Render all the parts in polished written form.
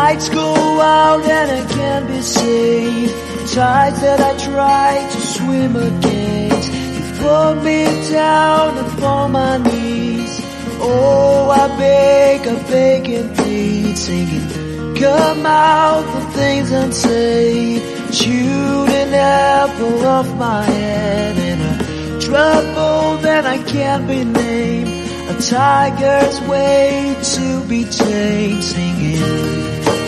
Lights go out and I can't be saved. Tides that I try to swim against, you pull me down and fall my knees. Oh, I beg and plead, singing, come out the things unsaid. Shoot an apple off my head and a trouble that I can't be named. A tiger's way to be tamed, singing.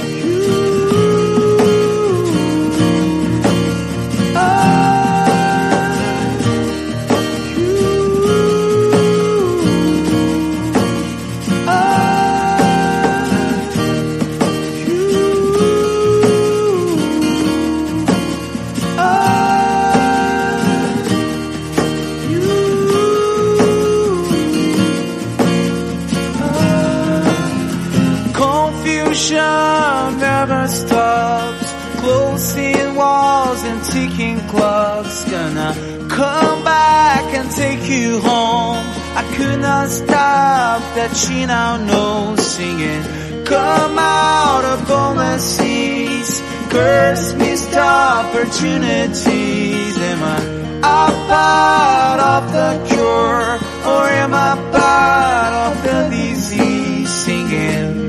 Never stops, closing walls and ticking clocks. Gonna come back and take you home. I could not stop that she now knows, singing, come out upon the seas, curse missed opportunities. Am I a part of the cure, or am I part of the disease, singing?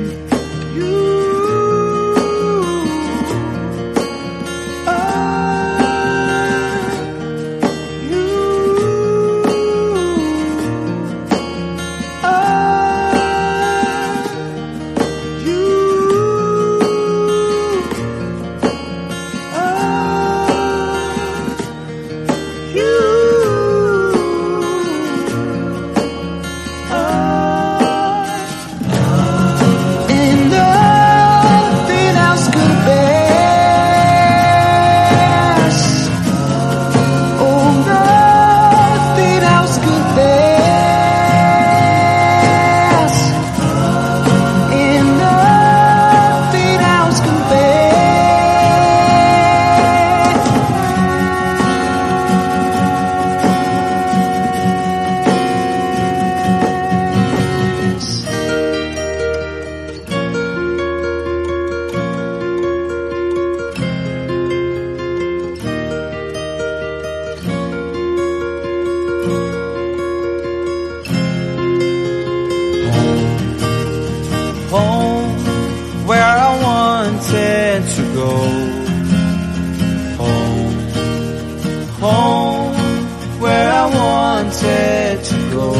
Home, where I wanted to go. Home, where I wanted to go.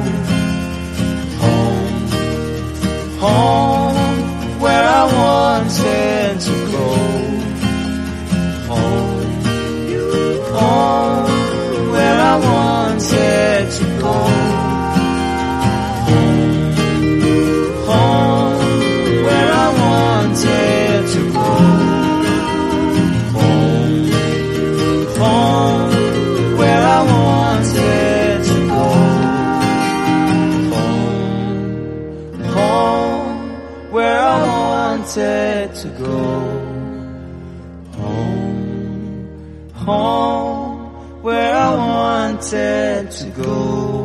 Home, where I wanted to go. Home, where I wanted to go. To go home, where I wanted to go.